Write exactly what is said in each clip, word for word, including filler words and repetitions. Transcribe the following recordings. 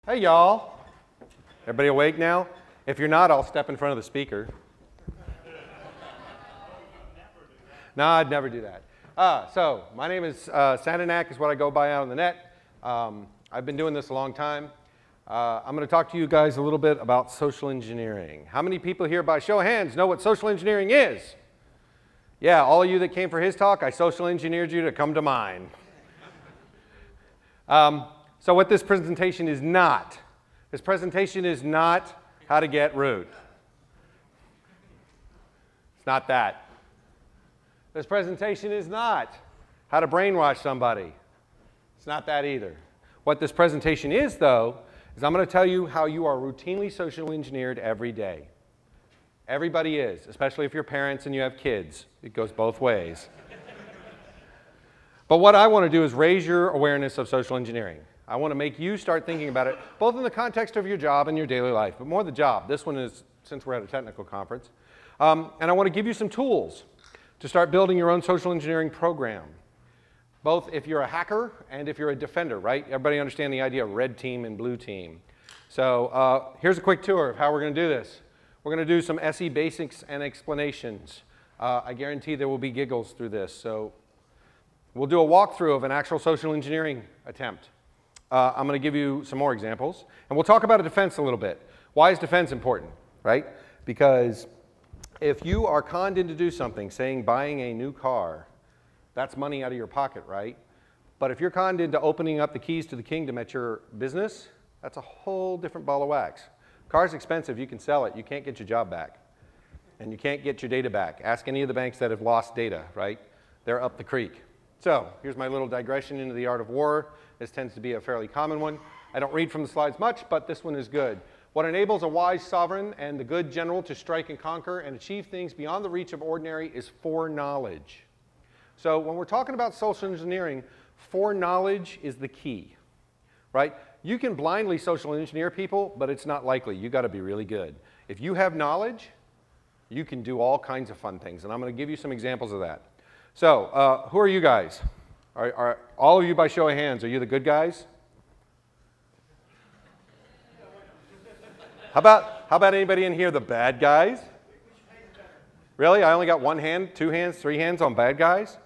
Hey, y'all. Everybody awake now? If you're not, I'll step in front of the speaker. No, I'd never do that. Uh, so, my name is uh, Sandanak, is what I go by out on the net. Um, I've been doing this a long time. Uh, I'm going to talk to you guys a little bit about social engineering. How many people here, by show of hands, know what social engineering is? Yeah, all of you that came for his talk, I social engineered you to come to mine. Um, so what this presentation is not, this presentation is not how to get rude. It's not that. This presentation is not how to brainwash somebody. It's not that either. What this presentation is, though, is I'm going to tell you how you are routinely social engineered every day. Everybody is, especially if you're parents and you have kids. It goes both ways. But what I want to do is raise your awareness of social engineering. I want to make you start thinking about it, both in the context of your job and your daily life, but more the job. This one is, since we're at a technical conference. Um, and I want to give you some tools to start building your own social engineering program, both if you're a hacker and if you're a defender, right? Everybody understand the idea of red team and blue team. So uh, here's a quick tour of how we're going to do this. We're going to do some S E basics and explanations. Uh, I guarantee there will be giggles through this. So we'll do a walkthrough of an actual social engineering attempt. Uh, I'm going to give you some more examples. And we'll talk about a defense a little bit. Why is defense important, right? Because if you are conned into do something, saying buying a new car, that's money out of your pocket, right? But if you're conned into opening up the keys to the kingdom at your business, that's a whole different ball of wax. Car's expensive, you can sell it, you can't get your job back. And you can't get your data back. Ask any of the banks that have lost data, right? They're up the creek. So here's my little digression into the art of war. This tends to be a fairly common one. I don't read from the slides much, but this one is good. What enables a wise sovereign and the good general to strike and conquer and achieve things beyond the reach of ordinary is foreknowledge. So when we're talking about social engineering, foreknowledge is the key, right? You can blindly social engineer people, but it's not likely. You've got to be really good. If you have knowledge, you can do all kinds of fun things, and I'm going to give you some examples of that. So uh, who are you guys? Are, are all of you, by show of hands, are you the good guys? How about, how about anybody in here, the bad guys? Really? I only got one hand, two hands, three hands on bad guys?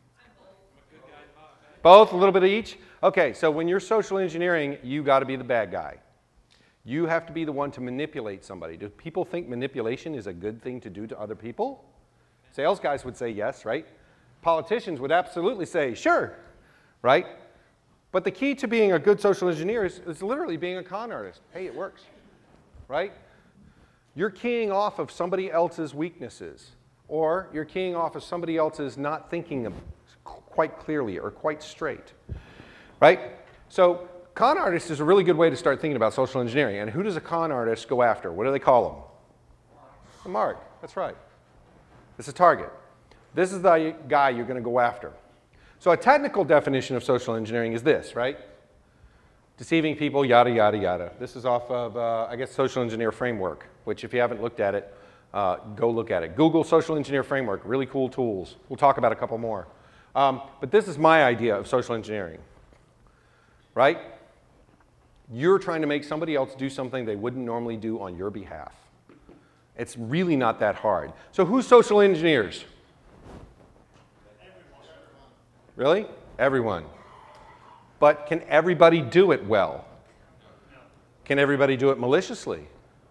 Both, a little bit of each? Okay, so when you're social engineering, you got to be the bad guy. You have to be the one to manipulate somebody. Do people think manipulation is a good thing to do to other people? Sales guys would say yes, right? Politicians would absolutely say, sure, right? But the key to being a good social engineer is, is literally being a con artist. Hey, it works, right? You're keying off of somebody else's weaknesses, or you're keying off of somebody else's not thinking quite clearly or quite straight, right? So con artist is a really good way to start thinking about social engineering. And who does a con artist go after? What do they call them? A mark. That's right. It's a target. This is the guy you're going to go after. So a technical definition of social engineering is this, right? Deceiving people, yada, yada, yada. This is off of, uh, I guess, Social Engineer Framework, which if you haven't looked at it, uh, go look at it. Google Social Engineer Framework, really cool tools. We'll talk about a couple more. Um, but this is my idea of social engineering, right? You're trying to make somebody else do something they wouldn't normally do on your behalf. It's really not that hard. So who's social engineers? Really? Everyone. But can everybody do it well? Can everybody do it maliciously?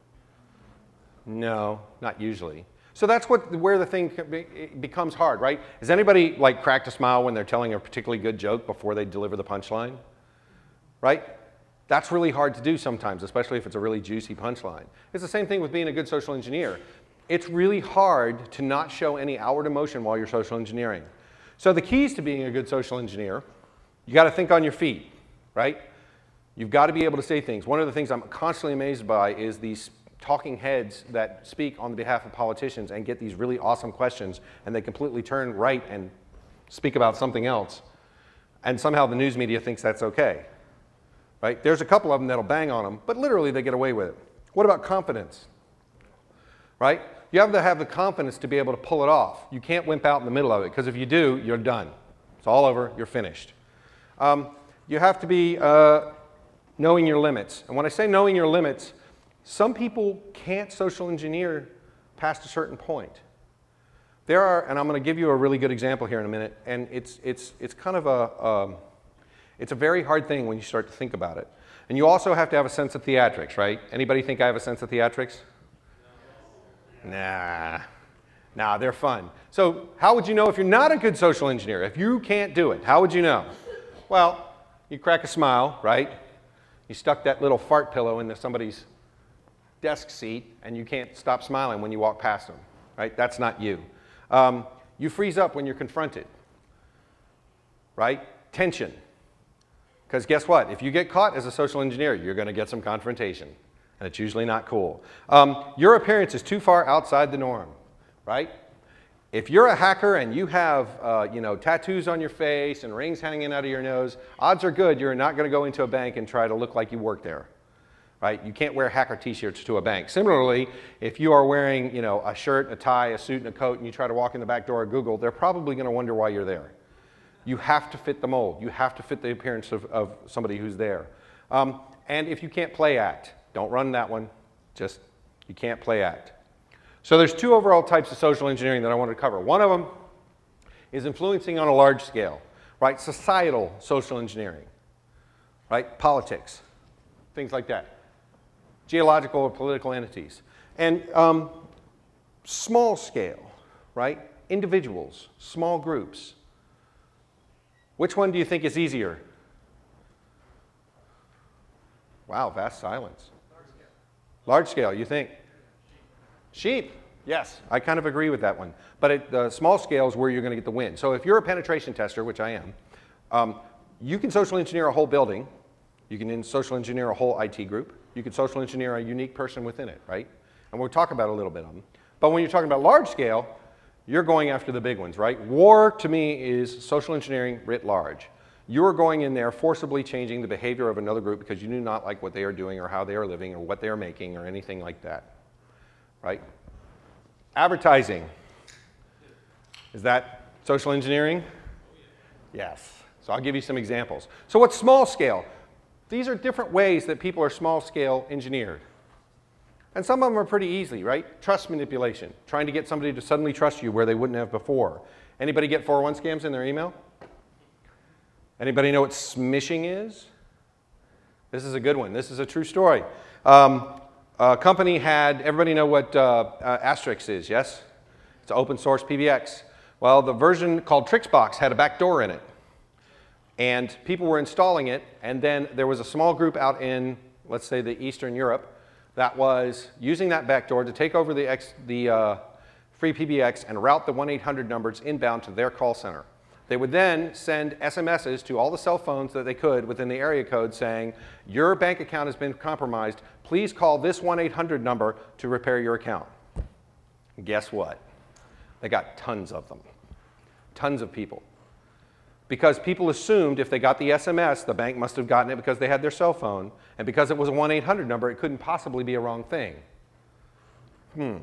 No, not usually. So that's what, where the thing becomes hard, right? Has anybody like cracked a smile when they're telling a particularly good joke before they deliver the punchline? Right? That's really hard to do sometimes, especially if it's a really juicy punchline. It's the same thing with being a good social engineer. It's really hard to not show any outward emotion while you're social engineering. So the keys to being a good social engineer, you got to think on your feet, right? You've got to be able to say things. One of the things I'm constantly amazed by is these talking heads that speak on behalf of politicians and get these really awesome questions, and they completely turn right and speak about something else. And somehow the news media thinks that's okay, right? There's a couple of them that'll bang on them, but literally they get away with it. What about confidence, right? You have to have the confidence to be able to pull it off. You can't wimp out in the middle of it, because if you do, you're done. It's all over, you're finished. Um, you have to be uh, knowing your limits. And when I say knowing your limits, some people can't social engineer past a certain point. There are, and I'm going to give you a really good example here in a minute, and it's, it's, it's kind of a, um, it's a very hard thing when you start to think about it. And you also have to have a sense of theatrics, right? Anybody think I have a sense of theatrics? Nah. Nah, they're fun. So how would you know if you're not a good social engineer? If you can't do it, how would you know? Well, you crack a smile, right? You stuck that little fart pillow into somebody's desk seat, and you can't stop smiling when you walk past them, right? That's not you. Um, you freeze up when you're confronted, right? Tension. Because guess what? If you get caught as a social engineer, you're going to get some confrontation, and it's usually not cool. Um, your appearance is too far outside the norm, right? If you're a hacker and you have uh, you know, tattoos on your face and rings hanging out of your nose, odds are good you're not going to go into a bank and try to look like you work there. Right? You can't wear hacker t-shirts to a bank. Similarly, if you are wearing you know, a shirt, a tie, a suit, and a coat, and you try to walk in the back door of Google, they're probably going to wonder why you're there. You have to fit the mold. You have to fit the appearance of, of somebody who's there. Um, and if you can't play act, don't run that one. Just, you can't play act. So there's two overall types of social engineering that I wanted to cover. One of them is influencing on a large scale, right? Societal social engineering, right? Politics, things like that. Geological or political entities. And um, small scale, right? Individuals, small groups. Which one do you think is easier? Wow, vast silence. Large scale. Large scale, you think? Sheep, yes, I kind of agree with that one. But at the small scale is where you're going to get the win. So if you're a penetration tester, which I am, um, you can social engineer a whole building. You can social engineer a whole I T group. You can social engineer a unique person within it, right? And we'll talk about a little bit of them. But when you're talking about large scale, you're going after the big ones, right? War, to me, is social engineering writ large. You're going in there forcibly changing the behavior of another group because you do not like what they are doing or how they are living or what they are making or anything like that, right? Advertising. Is that social engineering? Yes. So I'll give you some examples. So what's small scale? These are different ways that people are small scale engineered. And some of them are pretty easy, right? Trust manipulation, trying to get somebody to suddenly trust you where they wouldn't have before. Anybody get four oh one scams in their email? Anybody know what smishing is? This is a good one. This is a true story. Um, a company had, everybody know what uh, uh, Asterix is, yes? It's an open source P B X. Well, the version called Trixbox had a back door in it. And people were installing it, and then there was a small group out in, let's say, the Eastern Europe that was using that backdoor to take over the, X, the uh, free P B X and route the one eight hundred numbers inbound to their call center. They would then send S M Ses to all the cell phones that they could within the area code saying, your bank account has been compromised. Please call this one eight hundred number to repair your account. And guess what? They got tons of them. Tons of people. Because people assumed if they got the S M S, the bank must have gotten it because they had their cell phone. And because it was a one eight hundred number, it couldn't possibly be a wrong thing. Hmm.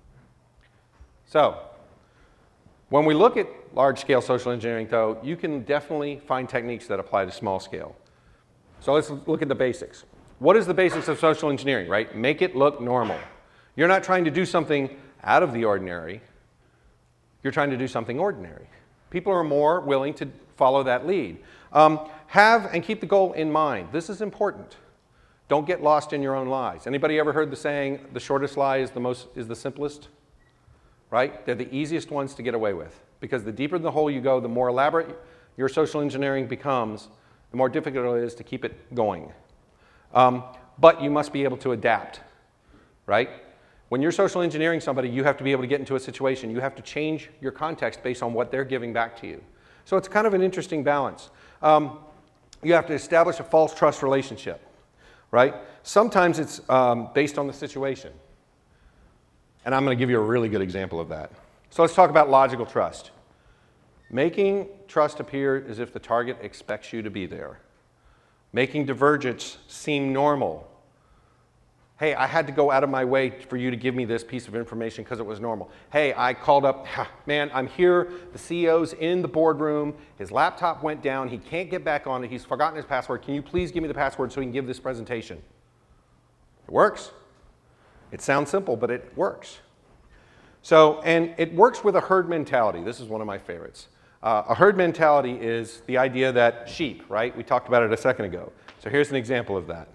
So, when we look at large-scale social engineering, though, you can definitely find techniques that apply to small scale. So let's look at the basics. What is the basics of social engineering, right? Make it look normal. You're not trying to do something out of the ordinary. You're trying to do something ordinary. People are more willing to follow that lead. Um, have and keep the goal in mind. This is important. Don't get lost in your own lies. Anybody ever heard the saying, the shortest lie is the, most, is the simplest? Right? They're the easiest ones to get away with. Because the deeper in the hole you go, the more elaborate your social engineering becomes, the more difficult it is to keep it going. Um, but you must be able to adapt, right? When you're social engineering somebody, you have to be able to get into a situation. You have to change your context based on what they're giving back to you. So it's kind of an interesting balance. Um, you have to establish a false trust relationship, right? Sometimes it's um, based on the situation. And I'm going to give you a really good example of that. So let's talk about logical trust. Making trust appear as if the target expects you to be there. Making divergence seem normal. Hey, I had to go out of my way for you to give me this piece of information because it was normal. Hey, I called up, man, I'm here, the C E O's in the boardroom, his laptop went down, he can't get back on it, he's forgotten his password. Can you please give me the password so he can give this presentation? It works. It sounds simple, but it works. So, and it works with a herd mentality. This is one of my favorites. Uh, a herd mentality is the idea that sheep, right? We talked about it a second ago. So here's an example of that.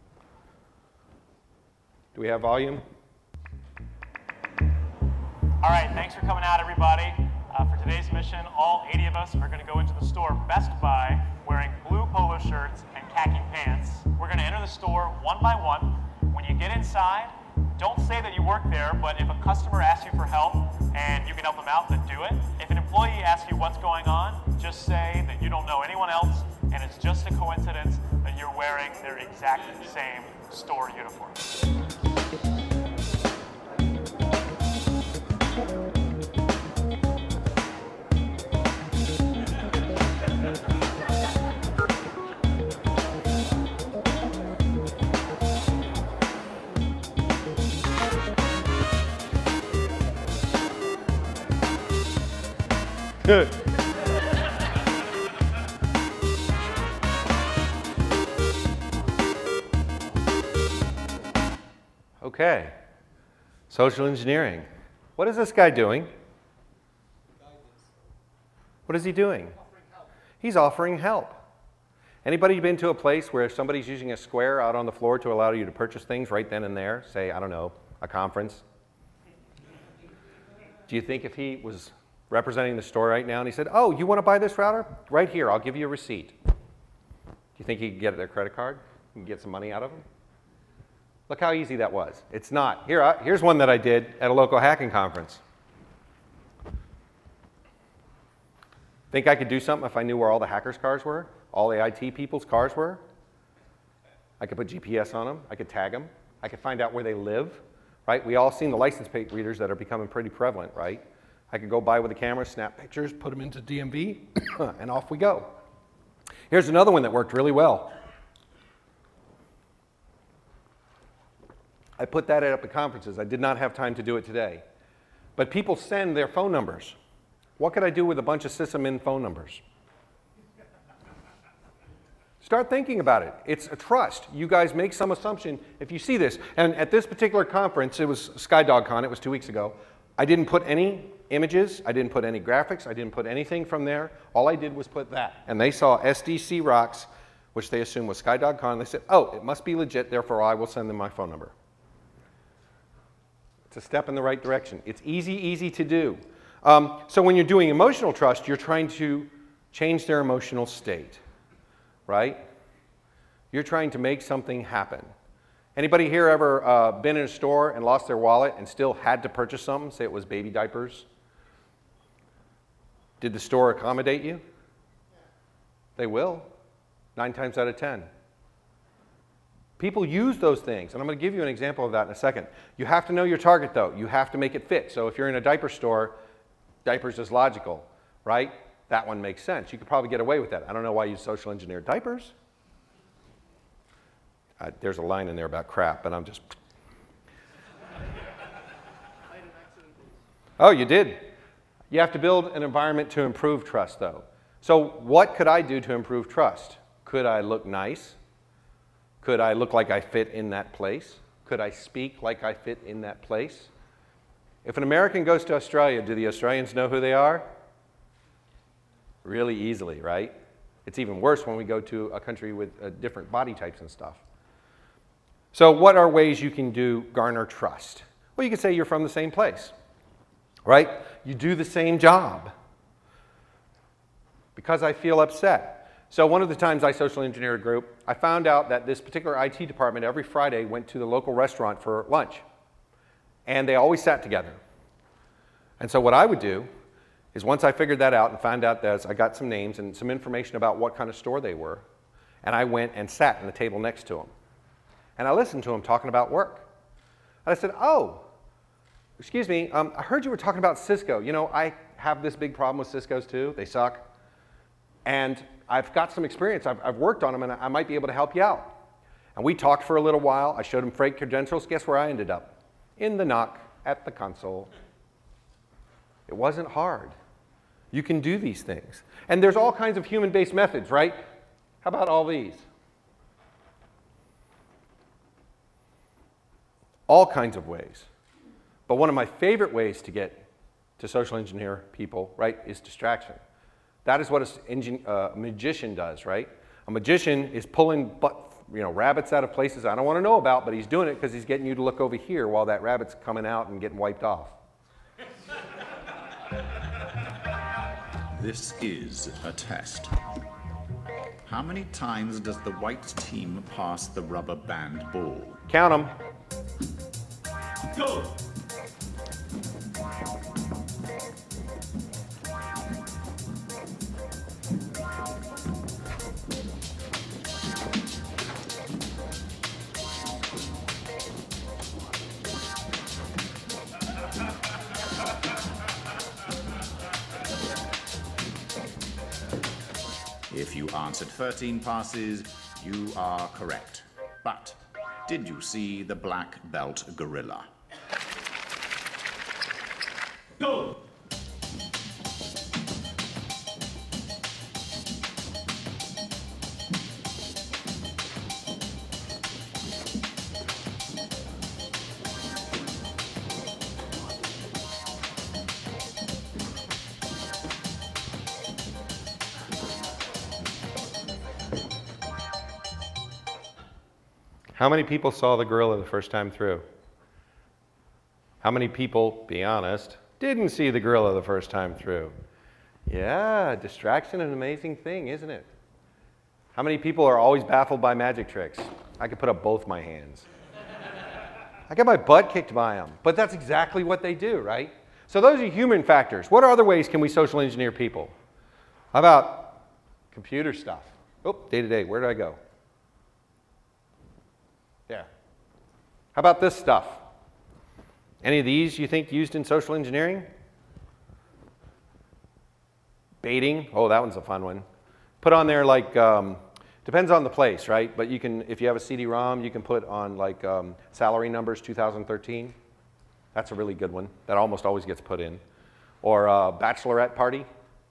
Do we have volume? All right, thanks for coming out, everybody. Uh, for today's mission, all eighty of us are going to go into the store Best Buy wearing blue polo shirts and khaki pants. We're going to enter the store one by one. When you get inside, don't say that you work there, but if a customer asks you for help and you can help them out, then do it. If an employee asks you what's going on, just say that you don't know anyone else and it's just a coincidence that you're wearing their exact same store uniform. Good. Okay. Social engineering. What is this guy doing? What is he doing? Offering help. He's offering help. Anybody been to a place where somebody's using a square out on the floor to allow you to purchase things right then and there? Say, I don't know, a conference. Do you think if he was representing the store right now and he said, oh, you want to buy this router? Right here, I'll give you a receipt. Do you think he could get their credit card and get some money out of them? Look how easy that was. It's not. Here, I, here's one that I did at a local hacking conference. Think I could do something if I knew where all the hackers' cars were? All the I T people's cars were? I could put G P S on them. I could tag them. I could find out where they live, right? We all seen the license plate readers that are becoming pretty prevalent, right? I could go by with a camera, snap pictures, put them into D M V, and off we go. Here's another one that worked really well. I put that up at conferences. I did not have time to do it today. But people send their phone numbers. What could I do with a bunch of sysadmin phone numbers? Start thinking about it. It's a trust. You guys make some assumption if you see this. And at this particular conference, it was SkyDogCon, it was two weeks ago, I didn't put any images, I didn't put any graphics, I didn't put anything from there. All I did was put that. And they saw S D C Rocks, which they assumed was SkyDogCon. They said, oh, it must be legit, therefore I will send them my phone number. It's a step in the right direction. It's easy, easy to do. Um, so when you're doing emotional trust, you're trying to change their emotional state, right? You're trying to make something happen. Anybody here ever uh, been in a store and lost their wallet and still had to purchase something? Say it was baby diapers. Did the store accommodate you? They will, nine times out of ten. People use those things, and I'm going to give you an example of that in a second. You have to know your target, though. You have to make it fit. So if you're in a diaper store, diapers is logical, right? That one makes sense. You could probably get away with that. I don't know why you social engineer diapers. Uh, there's a line in there about crap, but I'm just... Oh, you did. You have to build an environment to improve trust, though. So what could I do to improve trust? Could I look nice? Could I look like I fit in that place? Could I speak like I fit in that place? If an American goes to Australia, do the Australians know who they are? Really easily, right? It's even worse when we go to a country with uh, different body types and stuff. So what are ways you can do garner trust? Well, you could say you're from the same place, right? You do the same job. Because I feel upset. So one of the times I social engineered a group, I found out that this particular I T department every Friday went to the local restaurant for lunch. And they always sat together. And so what I would do is once I figured that out and found out that I got some names and some information about what kind of store they were, and I went and sat at the table next to them. And I listened to them talking about work. And I said, oh, excuse me, um, I heard you were talking about Cisco. You know, I have this big problem with Cisco's too. They suck. And I've got some experience. I've, I've worked on them, and I might be able to help you out. And we talked for a little while. I showed him freight credentials. Guess where I ended up? In the N O C at the console. It wasn't hard. You can do these things. And there's all kinds of human-based methods, right? How about all these? All kinds of ways. But one of my favorite ways to get to social engineer people, right, is distraction. That is what a uh, magician does, right? A magician is pulling butt, you know, rabbits out of places I don't want to know about, but he's doing it because he's getting you to look over here while that rabbit's coming out and getting wiped off. This is a test. How many times does the white team pass the rubber band ball? Count them. Go! If you answered thirteen passes, you are correct. But did you see the black belt gorilla? Go! How many people saw the gorilla the first time through? How many people, be honest, didn't see the gorilla the first time through? Yeah, distraction is an amazing thing, isn't it? How many people are always baffled by magic tricks? I could put up both my hands. I got my butt kicked by them, but that's exactly what they do, right? So those are human factors. What other ways can we social engineer people? How about computer stuff? Oh, day to day, where did I go? Yeah. How about this stuff? Any of these you think used in social engineering? Baiting. Oh, that one's a fun one. Put on there like, um, depends on the place, right? But you can, if you have a C D ROM, you can put on like um, salary numbers two thousand thirteen. That's a really good one. That almost always gets put in. Or uh, bachelorette party.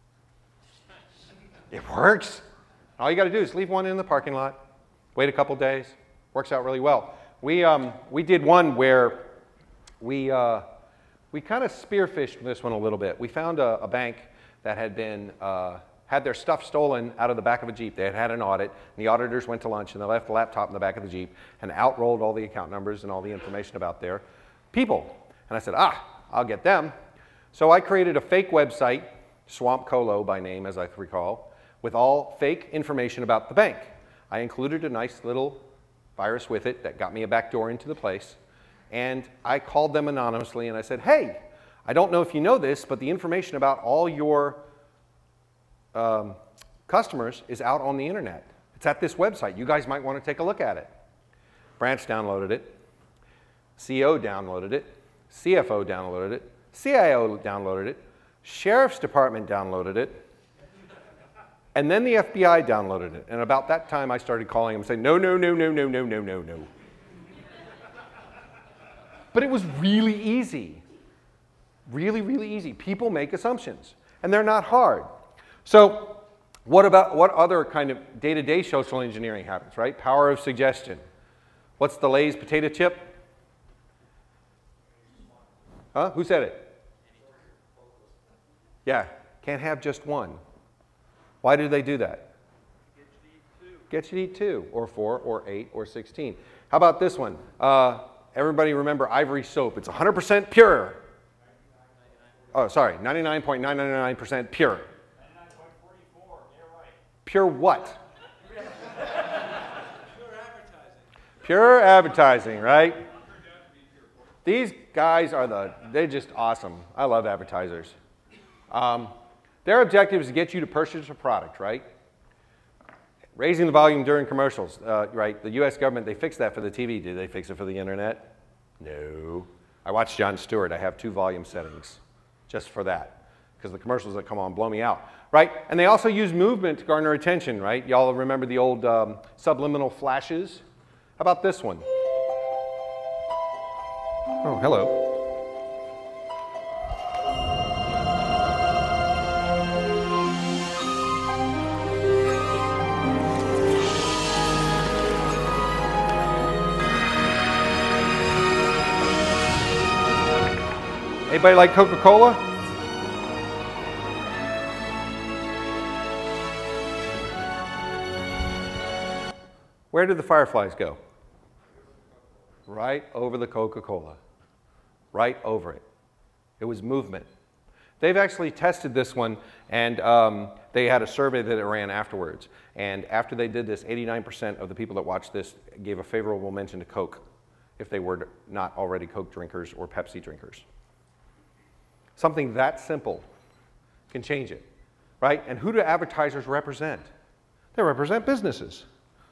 It works. All you got to do is leave one in the parking lot. Wait a couple days. Works out really well. We, um, we did one where we, uh, we kind of spearfished this one a little bit. We found a, a bank that had been, uh, had their stuff stolen out of the back of a Jeep. They had had an audit, and the auditors went to lunch, and they left the laptop in the back of the Jeep, and out rolled all the account numbers and all the information about their people. And I said, ah, I'll get them. So I created a fake website, Swamp Colo by name, as I recall, with all fake information about the bank. I included a nice little virus with it that got me a back door into the place. And I called them anonymously and I said, hey, I don't know if you know this, but the information about all your um, customers is out on the internet. It's at this website. You guys might want to take a look at it. Branch downloaded it. C O downloaded it. C F O downloaded it. C I O downloaded it. Sheriff's Department downloaded it. And then the F B I downloaded it. And about that time, I started calling them saying, no, no, no, no, no, no, no, no, no. But it was really easy. Really, really easy. People make assumptions, and they're not hard. So what about, what other kind of day-to-day social engineering happens, right? Power of suggestion. What's the Lay's potato chip? Huh? Who said it? Yeah, can't have just one. Why do they do that? Get you to eat two, or four, or eight, or sixteen. How about this one? Uh, everybody remember Ivory soap. It's one hundred percent pure. Oh, sorry, ninety-nine point nine nine nine percent pure. ninety-nine point four four, you're right. Pure what? Pure advertising. Pure advertising, right? These guys are the, they're just awesome. I love advertisers. Um, Their objective is to get you to purchase a product, right? Raising the volume during commercials, uh, right? The U S government, they fixed that for the T V. Did they fix it for the internet? No. I watch Jon Stewart. I have two volume settings just for that, because the commercials that come on blow me out, right? And they also use movement to garner attention, right? Y'all remember the old um, subliminal flashes? How about this one? Oh, hello. Anybody like Coca-Cola? Where did the fireflies go? Right over the Coca-Cola. Right over it. It was movement. They've actually tested this one, and um, they had a survey that it ran afterwards. And after they did this, eighty-nine percent of the people that watched this gave a favorable mention to Coke if they were not already Coke drinkers or Pepsi drinkers. Something that simple can change it, right? And who do advertisers represent? They represent businesses.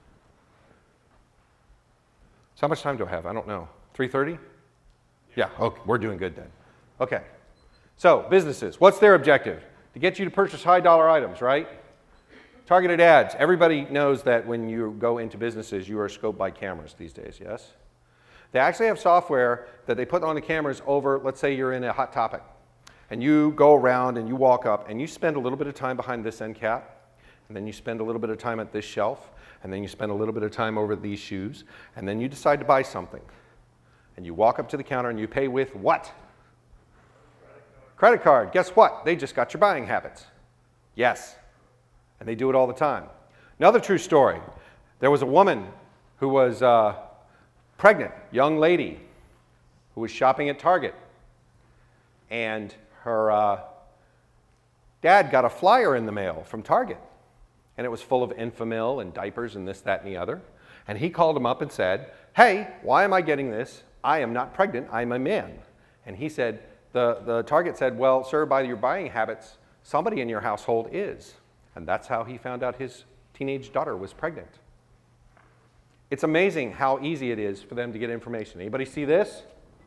So how much time do I have? I don't know. three thirty? Yeah, okay, we're doing good then. Okay, so businesses, what's their objective? To get you to purchase high dollar items, right? Targeted ads. Everybody knows that when you go into businesses, you are scoped by cameras these days, yes? They actually have software that they put on the cameras over, let's say you're in a hot topic. And you go around and you walk up and you spend a little bit of time behind this end cap, and then you spend a little bit of time at this shelf, and then you spend a little bit of time over these shoes, and then you decide to buy something. And you walk up to the counter and you pay with what? Credit card. Credit card. Guess what? They just got your buying habits. Yes. And they do it all the time. Another true story. There was a woman who was uh, pregnant, young lady, who was shopping at Target. And her uh, dad got a flyer in the mail from Target. And it was full of Enfamil and diapers and this, that, and the other. And he called him up and said, hey, why am I getting this? I am not pregnant, I'm a man. And he said, the, the Target said, well, sir, by your buying habits, somebody in your household is. And that's how he found out his teenage daughter was pregnant. It's amazing how easy it is for them to get information. Anybody see this?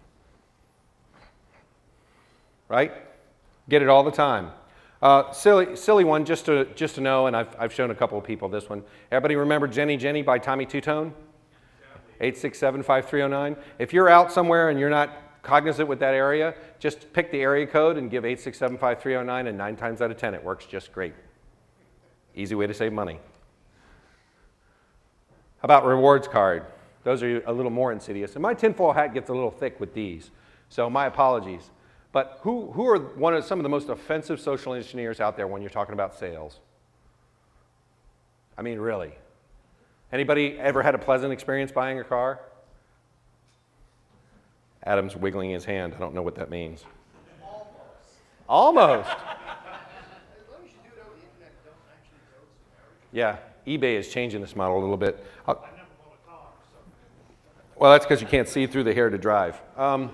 Right? Get it all the time. Uh, silly, silly one, just to, just to know, and I've, I've shown a couple of people this one. Everybody remember Jenny Jenny by Tommy Two-Tone? eight six seven, five three zero nine. If you're out somewhere and you're not cognizant with that area, just pick the area code and give eight six seven, five three zero nine, and nine times out of ten it works just great. Easy way to save money. How about rewards card? Those are a little more insidious. And my tinfoil hat gets a little thick with these, so my apologies. But who, who are one of some of the most offensive social engineers out there when you're talking about sales? I mean, really. Anybody ever had a pleasant experience buying a car? Adam's wiggling his hand. I don't know what that means. Almost. Almost. As long as you do it over the internet, don't actually go to the marriage. Yeah, eBay is changing this model a little bit. I'll, I never bought a car, so. Well, that's because you can't see through the hair to drive. Um,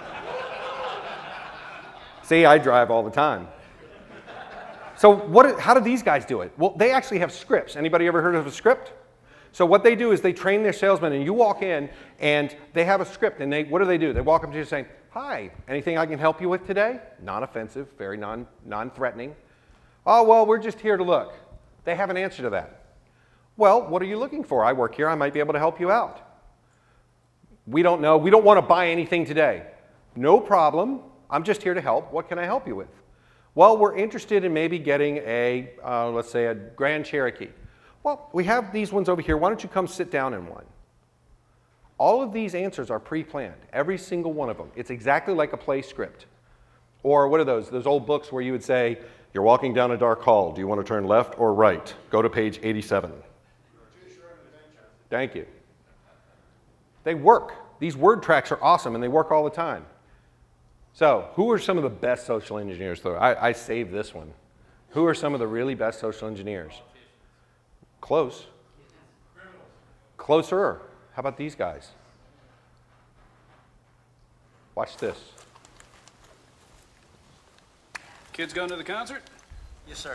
See, I drive all the time. So what, how do these guys do it? Well, they actually have scripts. Anybody ever heard of a script? So what they do is they train their salesmen, and you walk in, and they have a script, and they, what do they do? They walk up to you saying, hi, anything I can help you with today? Non-offensive, very non, non-threatening. Oh, well, we're just here to look. They have an answer to that. Well, what are you looking for? I work here. I might be able to help you out. We don't know. We don't want to buy anything today. No problem. I'm just here to help. What can I help you with? Well, we're interested in maybe getting a, uh, let's say, a Grand Cherokee. Well, we have these ones over here. Why don't you come sit down in one? All of these answers are pre-planned, every single one of them. It's exactly like a play script. Or what are those? Those old books where you would say, you're walking down a dark hall. Do you want to turn left or right? Go to page eighty-seven. Thank you. They work. These word tracks are awesome, and they work all the time. So, who are some of the best social engineers, though? I, I saved this one. Who are some of the really best social engineers? Close. Closer. How about these guys? Watch this. Kids going to the concert? Yes, sir.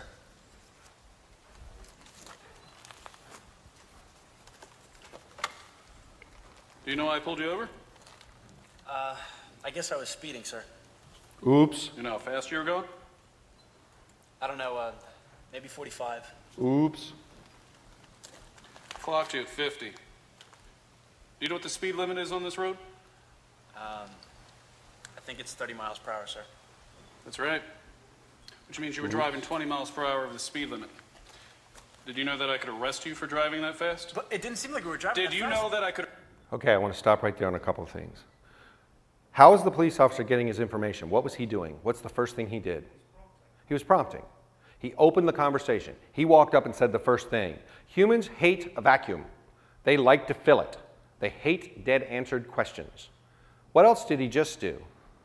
Do you know why I pulled you over? Uh, I guess I was speeding, sir. Oops. You know how fast you were going? I don't know, uh, maybe forty-five. Oops. Clocked you at fifty. you know what the speed limit is on this road? I think it's thirty miles per hour, sir. That's right. Which means you were driving twenty miles per hour over the speed limit. Did you know that I could arrest you for driving that fast? But it didn't seem like we were driving Did that you fast. know that I could... Okay, I want to stop right there on a couple of things. How is the police officer getting his information? What was he doing? What's the first thing he did? He was prompting. He opened the conversation. He walked up and said the first thing. Humans hate a vacuum. They like to fill it. They hate dead answered questions. What else did he just do?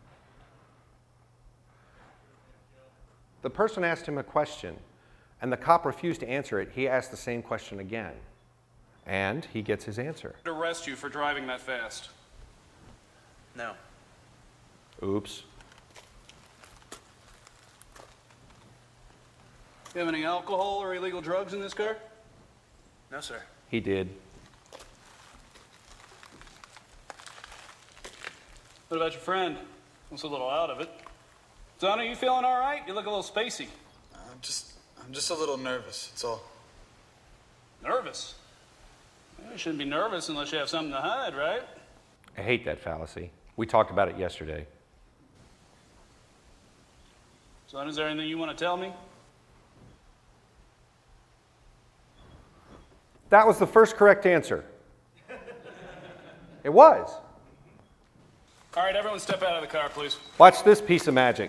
The person asked him a question, and the cop refused to answer it. He asked the same question again, and he gets his answer. arrest you for driving that fast. No. Oops. You have any alcohol or illegal drugs in this car? No, sir. He did. What about your friend? Looks a little out of it. Donna, you feeling all right? You look a little spacey. I'm just, I'm just a little nervous, that's all. Nervous? Well, you shouldn't be nervous unless you have something to hide, right? I hate that fallacy. We talked about it yesterday. Son, is there anything you want to tell me? That was the first correct answer. It was. All right, everyone step out of the car, please. Watch this piece of magic.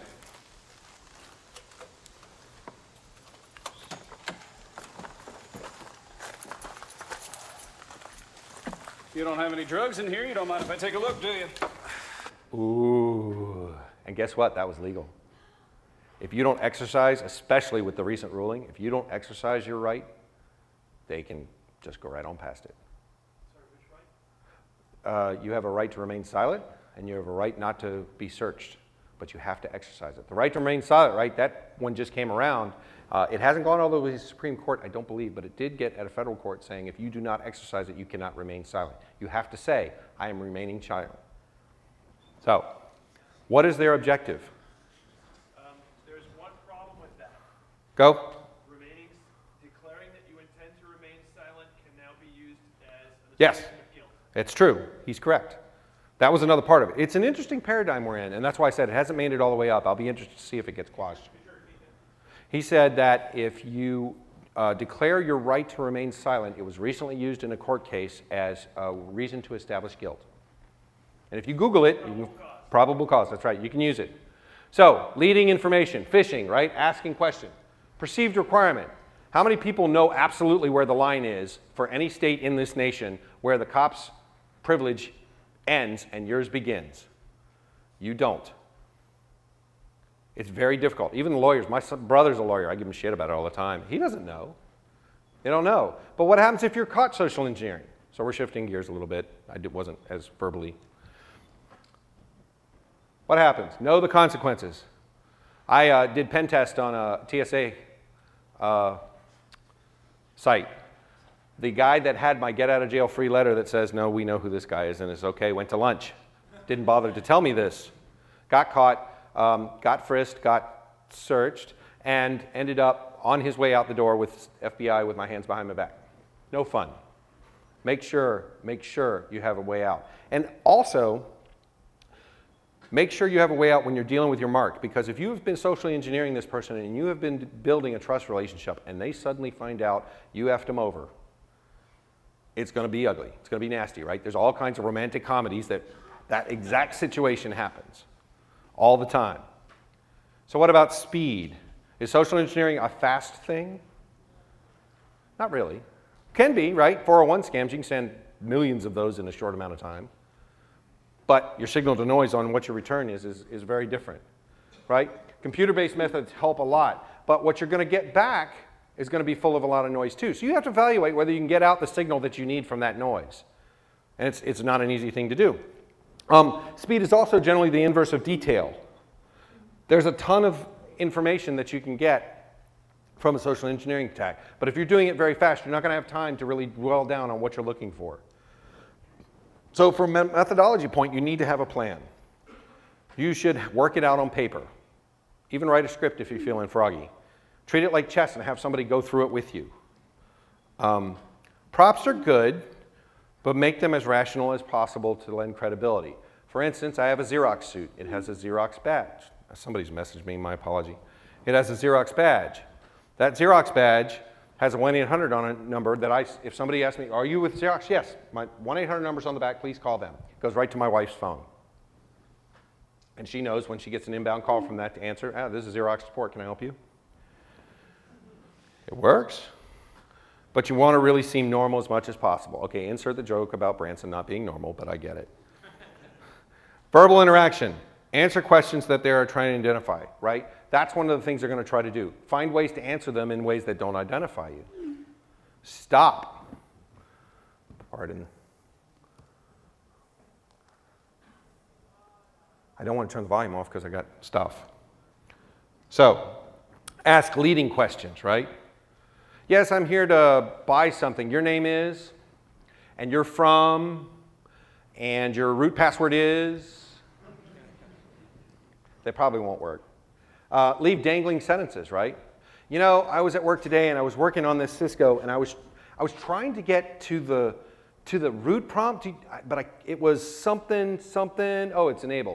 You don't have any drugs in here. You don't mind if I take a look, do you? Ooh. And guess what? That was legal. If you don't exercise, especially with the recent ruling, if you don't exercise your right, they can just go right on past it. Sorry, which right? Uh, you have a right to remain silent, and you have a right not to be searched, but you have to exercise it. The right to remain silent, right, that one just came around. Uh, it hasn't gone all the way to the Supreme Court, I don't believe, but it did get at a federal court saying if you do not exercise it, you cannot remain silent. You have to say, I am remaining silent. So, what is their objective? Um, there's one problem with that. Go. Remaining, declaring that you intend to remain silent can now be used as an Yes. assertion of guilt. It's true. He's correct. That was another part of it. It's an interesting paradigm we're in, and that's why I said it hasn't made it all the way up. I'll be interested to see if it gets quashed. He said that if you uh, declare your right to remain silent, it was recently used in a court case as a reason to establish guilt. And if you Google it, you can, probable cause, that's right, you can use it. So, leading information, phishing, right, asking questions. Perceived requirement. How many people know absolutely where the line is for any state in this nation where the cop's privilege ends and yours begins? You don't. It's very difficult. Even the lawyers, my son, brother's a lawyer, I give him shit about it all the time. He doesn't know. They don't know. But what happens if you're caught social engineering? So we're shifting gears a little bit. I did, wasn't as verbally. What happens? Know the consequences. I uh, did pen test on a T S A uh, site. The guy that had my get out of jail free letter that says, no, we know who this guy is and it's okay, went to lunch. Didn't bother to tell me this. Got caught, um, got frisked, got searched, and ended up on his way out the door with F B I with my hands behind my back. No fun. Make sure, make sure you have a way out. And also, make sure you have a way out when you're dealing with your mark, because if you have been socially engineering this person and you have been building a trust relationship and they suddenly find out you effed them over, it's going to be ugly. It's going to be nasty, right? There's all kinds of romantic comedies that that exact situation happens all the time. So what about speed? Is social engineering a fast thing? Not really. Can be, right? four oh one scams, you can send millions of those in a short amount of time. But your signal to noise on what your return is, is, is very different, right? Computer-based methods help a lot, but what you're going to get back is going to be full of a lot of noise too. So you have to evaluate whether you can get out the signal that you need from that noise. And it's, it's not an easy thing to do. Um, speed is also generally the inverse of detail. There's a ton of information that you can get from a social engineering attack, but if you're doing it very fast, you're not going to have time to really dwell down on what you're looking for. So from a methodology point, you need to have a plan. You should work it out on paper. Even write a script if you're feeling froggy. Treat it like chess and have somebody go through it with you. Um, props are good, but make them as rational as possible to lend credibility. For instance, I have a Xerox suit. It has a Xerox badge. Somebody's messaged me, my apology. It has a Xerox badge. That Xerox badge has a one eight hundred on a number that I, if somebody asks me, are you with Xerox? Yes, my one eight hundred number's on the back, please call them. It goes right to my wife's phone. And she knows when she gets an inbound call from that to answer, ah, this is Xerox support, can I help you? It works. But you want to really seem normal as much as possible. Okay, insert the joke about Branson not being normal, but I get it. Verbal interaction. Answer questions that they are trying to identify, right? That's one of the things they're going to try to do. Find ways to answer them in ways that don't identify you. Stop. Pardon. I don't want to turn the volume off because I got stuff. So, ask leading questions, right? Yes, I'm here to buy something. Your name is, and you're from, and your root password is. They probably won't work. Uh, leave dangling sentences, right? You know, I was at work today and I was working on this Cisco and I was, I was trying to get to the, to the root prompt, but I, it was something, something, oh, it's enable.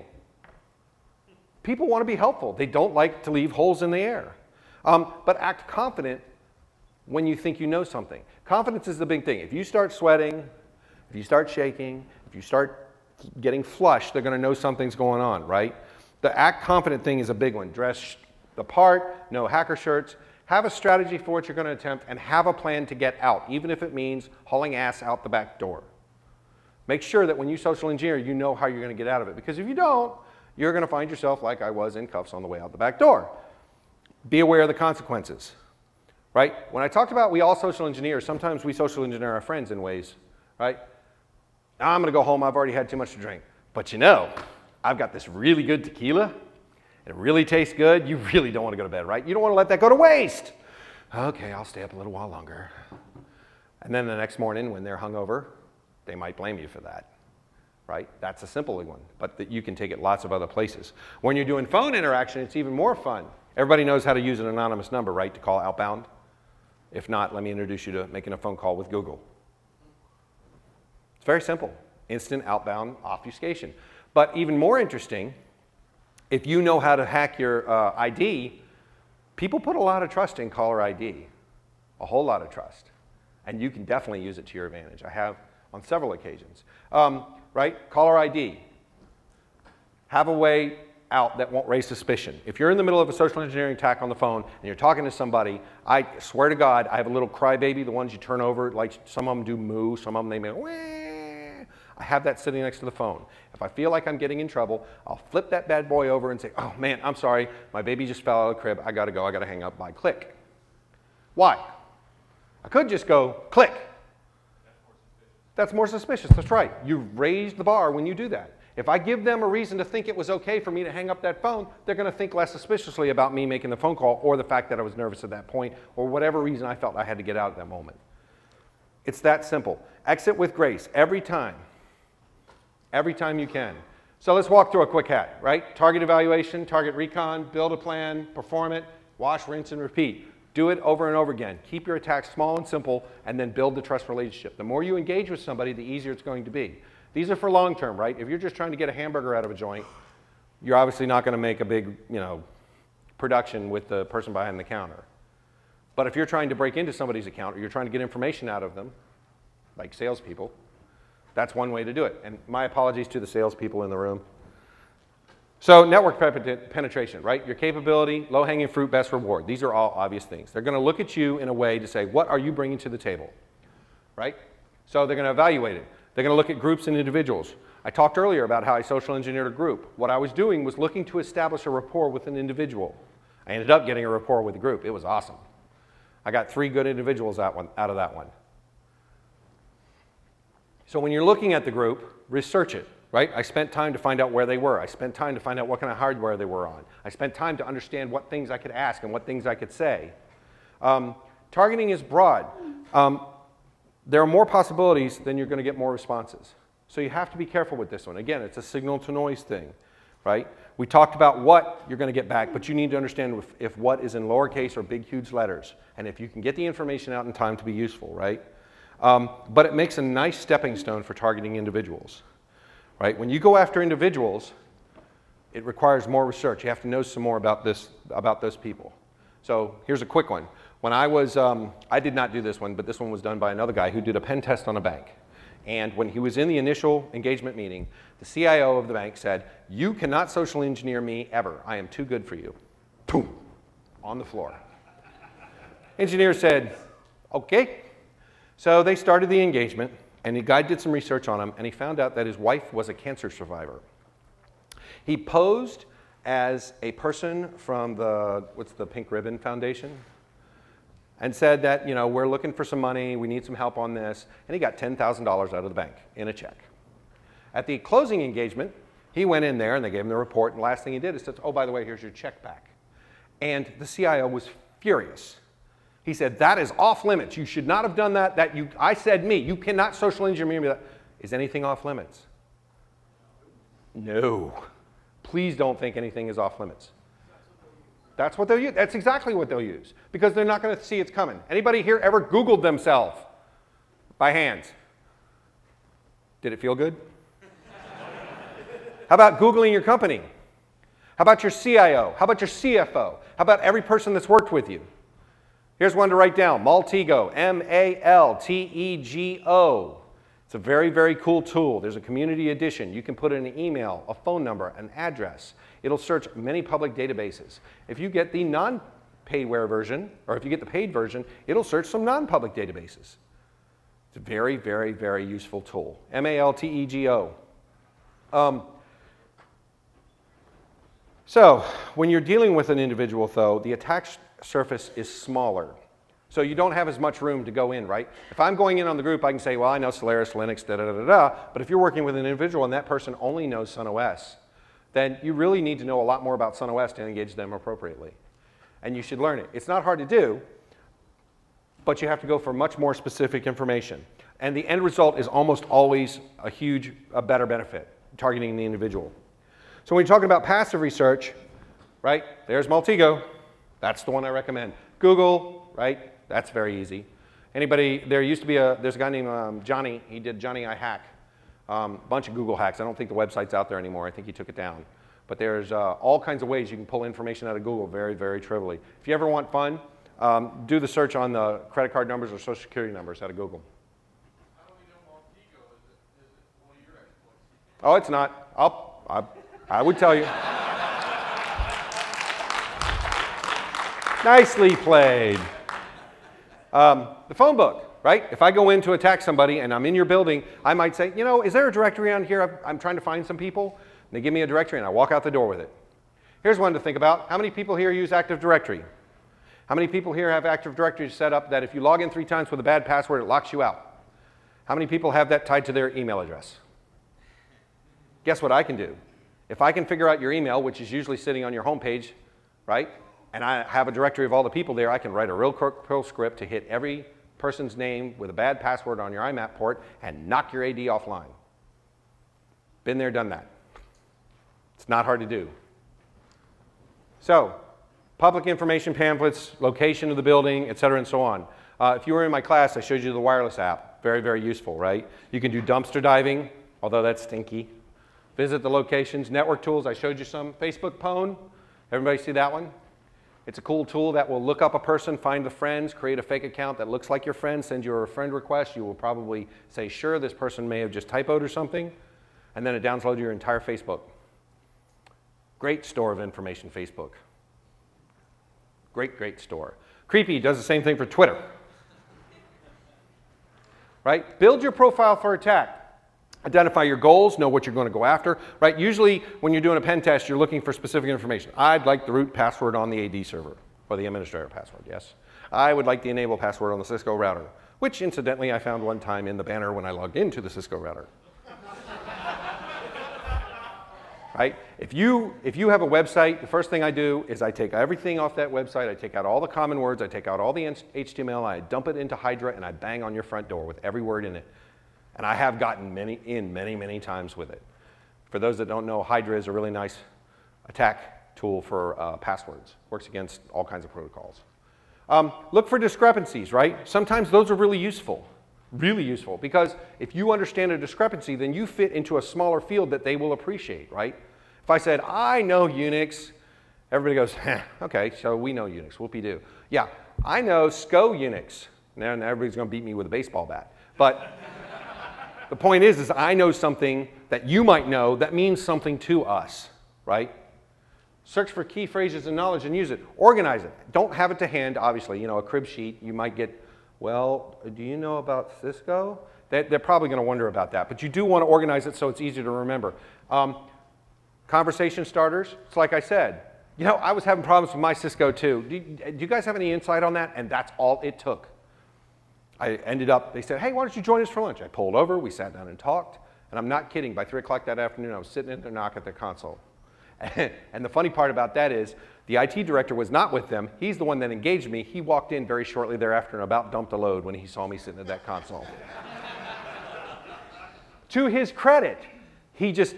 People want to be helpful. They don't like to leave holes in the air. Um, but act confident when you think you know something. Confidence is the big thing. If you start sweating, if you start shaking, if you start getting flushed, they're going to know something's going on, right? The act confident thing is a big one. Dress the part, no hacker shirts, have a strategy for what you're going to attempt, and have a plan to get out, even if it means hauling ass out the back door. Make sure that when you social engineer, you know how you're going to get out of it, because if you don't, you're going to find yourself like I was in cuffs on the way out the back door. Be aware of the consequences, right? When I talked about we all social engineer, sometimes we social engineer our friends in ways, right? I'm going to go home, I've already had too much to drink. But you know, I've got this really good tequila. It really tastes good. You really don't want to go to bed, right? You don't want to let that go to waste. Okay, I'll stay up a little while longer. And then the next morning when they're hungover, they might blame you for that, right? That's a simple one, but that you can take it lots of other places. When you're doing phone interaction, it's even more fun. Everybody knows how to use an anonymous number, right, to call outbound? If not, let me introduce you to making a phone call with Google. It's very simple. Instant outbound obfuscation. But even more interesting, if you know how to hack your uh, I D, people put a lot of trust in caller I D, a whole lot of trust. And you can definitely use it to your advantage. I have on several occasions. Um, right? Caller I D. Have a way out that won't raise suspicion. If you're in the middle of a social engineering attack on the phone and you're talking to somebody, I swear to God, I have a little crybaby, the ones you turn over, like some of them do moo, some of them they make wah. I have that sitting next to the phone. If I feel like I'm getting in trouble, I'll flip that bad boy over and say, oh man, I'm sorry, my baby just fell out of the crib, I gotta go, I gotta hang up, bye, click. Why? I could just go, click. That's more suspicious, that's right. You raised the bar when you do that. If I give them a reason to think it was okay for me to hang up that phone, they're gonna think less suspiciously about me making the phone call or the fact that I was nervous at that point or whatever reason I felt I had to get out at that moment. It's that simple. Exit with grace every time. Every time you can. So let's walk through a quick hat, right? Target evaluation, target recon, build a plan, perform it, wash, rinse, and repeat. Do it over and over again. Keep your attacks small and simple, and then build the trust relationship. The more you engage with somebody, the easier it's going to be. These are for long term, right? If you're just trying to get a hamburger out of a joint, you're obviously not going to make a big, you know, production with the person behind the counter. But if you're trying to break into somebody's account or you're trying to get information out of them, like salespeople, that's one way to do it. And my apologies to the salespeople in the room. So network penetration, right? Your capability, low-hanging fruit, best reward. These are all obvious things. They're going to look at you in a way to say, what are you bringing to the table, right? So they're going to evaluate it. They're going to look at groups and individuals. I talked earlier about how I social engineered a group. What I was doing was looking to establish a rapport with an individual. I ended up getting a rapport with the group. It was awesome. I got three good individuals out, one, out of that one. So when you're looking at the group, research it, right? I spent time to find out where they were. I spent time to find out what kind of hardware they were on. I spent time to understand what things I could ask and what things I could say. Um, targeting is broad. Um, there are more possibilities than you're going to get more responses. So you have to be careful with this one. Again, it's a signal to noise thing, right? We talked about what you're going to get back, but you need to understand if, if what is in lowercase or big, huge letters, and if you can get the information out in time to be useful, right? Um, but it makes a nice stepping stone for targeting individuals, right? When you go after individuals, it requires more research. You have to know some more about this, about those people. So here's a quick one. When I was, um, I did not do this one, but this one was done by another guy who did a pen test on a bank. And when he was in the initial engagement meeting, the C I O of the bank said, "You cannot social engineer me ever. I am too good for you." Boom, on the floor. Engineer said, "Okay." So they started the engagement, and the guy did some research on him, and he found out that his wife was a cancer survivor. He posed as a person from the, what's the Pink Ribbon Foundation, and said that, you know, we're looking for some money, we need some help on this, and he got ten thousand dollars out of the bank in a check. At the closing engagement, he went in there, and they gave him the report, and the last thing he did is said, "Oh, by the way, here's your check back." And the C I O was furious. He said, "That is off limits. You should not have done that. That you, I said me. You cannot social engineer me." Is anything off limits? No. Please don't think anything is off limits. That's what they'll use. That's exactly what they'll use, because they're not going to see it's coming. Anybody here ever Googled themselves by hand? Did it feel good? How about Googling your company? How about your C I O? How about your C F O? How about every person that's worked with you? Here's one to write down, Maltego, M A L T E G O. It's a very, very cool tool. There's a community edition. You can put in an email, a phone number, an address. It'll search many public databases. If you get the non-paidware version, or if you get the paid version, it'll search some non-public databases. It's a very, very, very useful tool. M A L T E G O. Um, so when you're dealing with an individual, though, the attack surface is smaller. So you don't have as much room to go in, right? If I'm going in on the group, I can say, well, I know Solaris, Linux, da-da-da-da-da. But if you're working with an individual and that person only knows SunOS, then you really need to know a lot more about SunOS to engage them appropriately. And you should learn it. It's not hard to do, but you have to go for much more specific information. And the end result is almost always a huge, a better benefit, targeting the individual. So when you're talking about passive research, right, there's Maltego. That's the one I recommend. Google, right? That's very easy. Anybody, there used to be a, there's a guy named um, Johnny, he did Johnny I Hack. A um, bunch of Google hacks. I don't think the website's out there anymore. I think he took it down. But there's uh, all kinds of ways you can pull information out of Google very, very trivially. If you ever want fun, um, do the search on the credit card numbers or social security numbers out of Google. How do we know Maltego? Is it, is it one of your exploits? Oh, it's not. I'll, I, I would tell you. Nicely played. Um, the phone book, right? If I go in to attack somebody and I'm in your building, I might say, you know, is there a directory on here? I'm, I'm trying to find some people. And they give me a directory and I walk out the door with it. Here's one to think about. How many people here use Active Directory? How many people here have Active Directory set up that if you log in three times with a bad password, it locks you out? How many people have that tied to their email address? Guess what I can do? If I can figure out your email, which is usually sitting on your home page, right? And I have a directory of all the people there, I can write a real Perl script to hit every person's name with a bad password on your I MAP port and knock your A D offline. Been there, done that. It's not hard to do. So, public information pamphlets, location of the building, et cetera, and so on. Uh, if you were in my class, I showed you the wireless app. Very, very useful, right? You can do dumpster diving, although that's stinky. Visit the locations. Network tools, I showed you some. Facebook Pwn, everybody see that one? It's a cool tool that will look up a person, find the friends, create a fake account that looks like your friend, send you a friend request. You will probably say, sure, this person may have just typoed or something, and then it downloads your entire Facebook. Great store of information, Facebook. Great, great store. Creepy does the same thing for Twitter. Right? Build your profile for attack. Identify your goals, know what you're going to go after, right? Usually when you're doing a pen test, you're looking for specific information. I'd like the root password on the A D server, or the administrator password, yes. I would like the enable password on the Cisco router, which incidentally I found one time in the banner when I logged into the Cisco router. Right? If you, if you have a website, the first thing I do is I take everything off that website, I take out all the common words, I take out all the H T M L, I dump it into Hydra, and I bang on your front door with every word in it. And I have gotten many in many, many times with it. For those that don't know, Hydra is a really nice attack tool for uh, passwords. Works against all kinds of protocols. Um, look for discrepancies, right? Sometimes those are really useful. Really useful, because if you understand a discrepancy, then you fit into a smaller field that they will appreciate, right? If I said, I know Unix, everybody goes, eh, okay, so we know Unix, whoopee-doo. Yeah, I know S C O Unix. Now everybody's going to beat me with a baseball bat. But the point is, is I know something that you might know that means something to us, right? Search for key phrases and knowledge and use it. Organize it. Don't have it to hand, obviously. You know, a crib sheet, you might get, well, do you know about Cisco? They, they're probably going to wonder about that. But you do want to organize it so it's easy to remember. Um, conversation starters, it's like I said. You know, I was having problems with my Cisco too. Do, do you guys have any insight on that? And that's all it took. I ended up, they said, hey, why don't you join us for lunch? I pulled over, we sat down and talked. And I'm not kidding, by three o'clock that afternoon, I was sitting at their knock at their console. And the funny part about that is, the I T director was not with them. He's the one that engaged me. He walked in very shortly thereafter and about dumped a load when he saw me sitting at that console. To his credit, he just,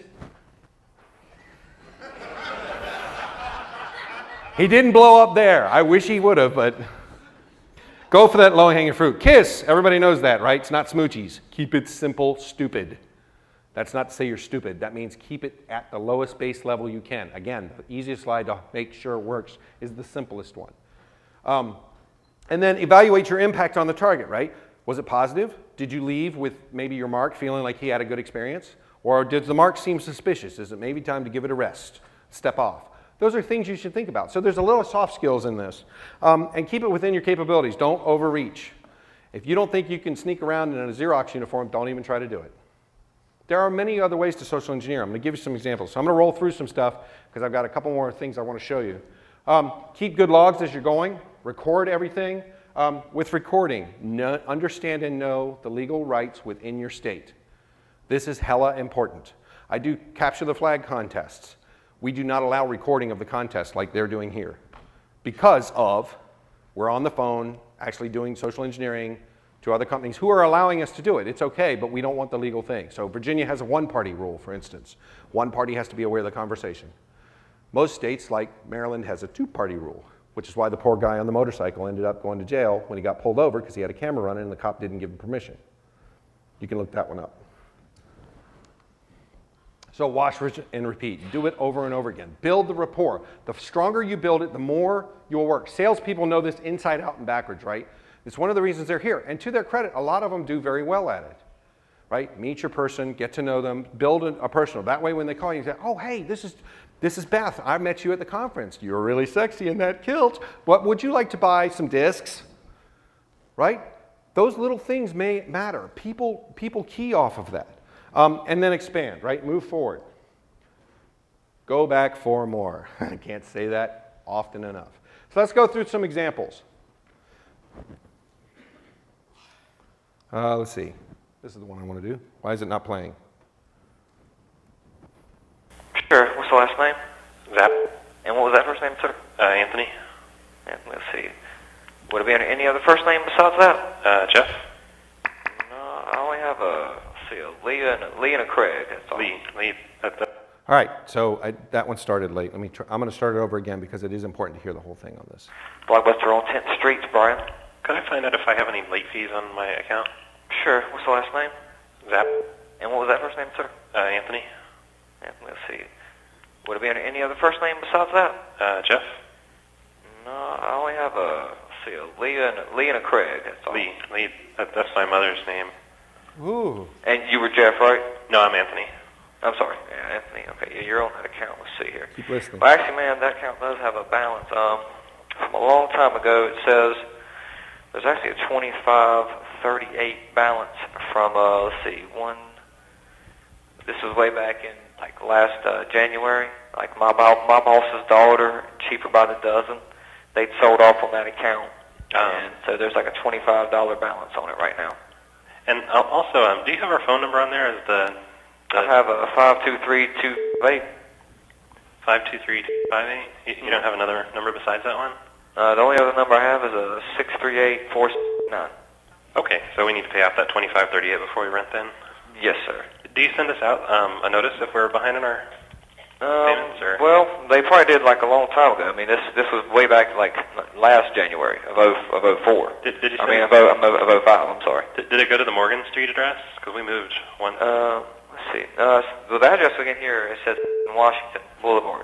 he didn't blow up there. I wish he would have, but go for that low-hanging fruit. KISS, everybody knows that, right? It's not smoochies. Keep it simple, stupid. That's not to say you're stupid. That means keep it at the lowest base level you can. Again, the easiest slide to make sure it works is the simplest one. Um, and then evaluate your impact on the target, right? Was it positive? Did you leave with maybe your mark feeling like he had a good experience? Or did the mark seem suspicious? Is it maybe time to give it a rest, step off? Those are things you should think about. So there's a little soft skills in this. Um, and keep it within your capabilities. Don't overreach. If you don't think you can sneak around in a Xerox uniform, don't even try to do it. There are many other ways to social engineer. I'm going to give you some examples. So I'm going to roll through some stuff because I've got a couple more things I want to show you. Um, keep good logs as you're going. Record everything. Um, with recording, no, understand and know the legal rights within your state. This is hella important. I do capture the flag contests. We do not allow recording of the contest like they're doing here because of we're on the phone actually doing social engineering to other companies who are allowing us to do it. It's okay, but we don't want the legal thing. So Virginia has a one-party rule, for instance. One party has to be aware of the conversation. Most states, like Maryland, has a two-party rule, which is why the poor guy on the motorcycle ended up going to jail when he got pulled over because he had a camera running and the cop didn't give him permission. You can look that one up. So wash and repeat. Do it over and over again. Build the rapport. The stronger you build it, the more you'll work. Salespeople know this inside out and backwards, right? It's one of the reasons they're here. And to their credit, a lot of them do very well at it, right? Meet your person, get to know them, build a, a personal. That way when they call you, you say, oh, hey, this is, this is Beth. I met you at the conference. You're really sexy in that kilt. What would you like to buy? Some discs, right? Those little things may matter. People, people key off of that. Um, and then expand, right? Move forward. Go back for more. I can't say that often enough. So let's go through some examples. Uh, let's see. This is the one I want to do. Why is it not playing? Sure. What's the last name? Zap. And what was that first name, sir? Uh, Anthony. And let's see. Would it be under any other first name besides that? Uh, Jeff. No, I only have a, let's see, a Lee and a, Lee and a Craig. That's all. Lee. Lee. That, that. All right. So I, that one started late. Let me. Try, I'm going to start it over again because it is important to hear the whole thing on this. Blockbuster on tenth Street, Brian. Could I find out if I have any late fees on my account? Sure. What's the last name? Zap. And what was that first name, sir? Uh, Anthony. Anthony, let's see. Would it be under any other first name besides that? Uh, Jeff. No, I only have a, let's see, a Lee and a, Lee and a Craig. That's all. Lee. Lee. That, that's my mother's name. Ooh. And you were Jeff, right? No, I'm Anthony. I'm sorry. Yeah, Anthony. Okay, yeah, you're on that account. Let's see here. Keep listening. Well, actually, man, that account does have a balance. Um, from a long time ago, it says there's actually a twenty-five thirty-eight balance from, uh, let's see, one. This was way back in like last uh, January. Like my my boss's daughter, cheaper by the dozen, they'd sold off on that account, um, and so there's like a twenty-five dollar balance on it right now. And also, um, do you have our phone number on there? As the, the I have a five two three two eight. Five two three two five eight. You, you don't have another number besides that one? Uh, the only other number I have is a six three eight four six nine. Okay, so we need to pay off that twenty-five thirty-eight before we rent then? Yes, sir. Do you send us out um, a notice if we're behind in our payments, or? Well, they probably did like a long time ago. I mean, this this was way back like last January of oh of oh four. Did, did you I send mean, it- of, oh- of oh five. I'm sorry. Did, did it go to the Morgan Street address? Because we moved one. Uh, let's see. Uh, well, the address again here, it says Washington Boulevard.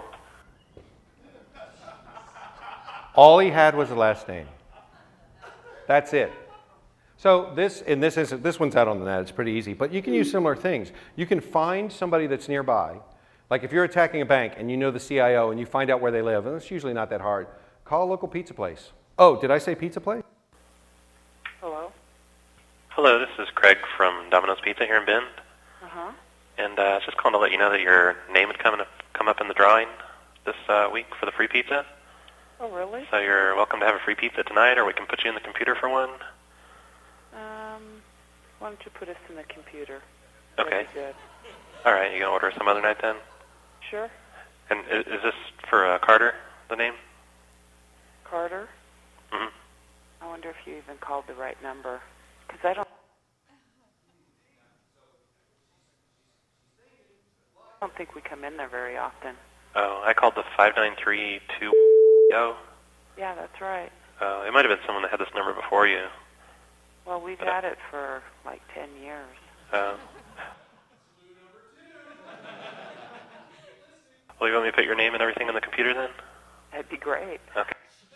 All he had was the last name. That's it. So this, in this instance, this one's out on the net. It's pretty easy. But you can use similar things. You can find somebody that's nearby. Like if you're attacking a bank and you know the C I O and you find out where they live, and it's usually not that hard, call a local pizza place. Oh, did I say pizza place? Hello? Hello, this is Craig from Domino's Pizza here in Bend. Uh-huh. And uh, I was just calling to let you know that your name had come, up, come up in the drawing this uh, week for the free pizza. Oh, really? So you're welcome to have a free pizza tonight, or we can put you in the computer for one. Um, why don't you put us in the computer? Okay. That'd be good. All right, you going to order some other night then? Sure. And is, is this for uh, Carter, the name? Carter? Mm-hmm. I wonder if you even called the right number. Because I don't... I don't think we come in there very often. Oh, I called the five nine three two oh. Yeah, that's right. Uh, it might have been someone that had this number before you. Well, we've But, uh, had it for like ten years. Uh, well, you want me to put your name and everything on the computer then? That'd be great. Okay.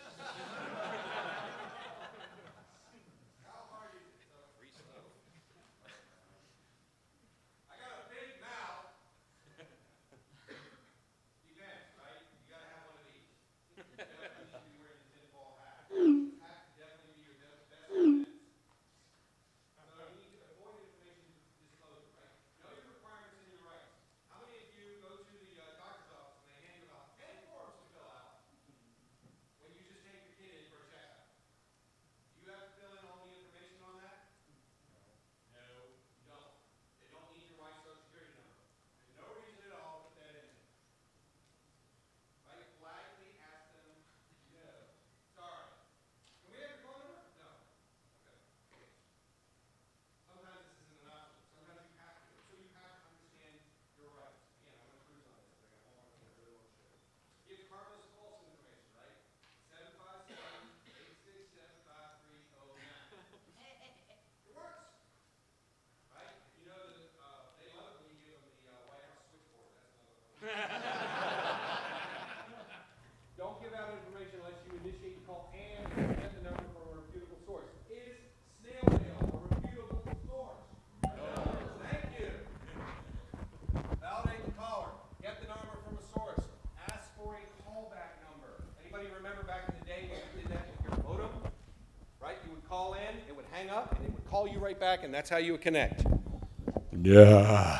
Don't give out information unless you initiate the call and get the number from a reputable source. Is snail mail a reputable source? No. Thank you. Validate the caller. Get the number from a source. Ask for a callback number. Anybody remember back in the day when you did that with your modem? Right? You would call in, it would hang up, and it would call you right back, and that's how you would connect. Yeah.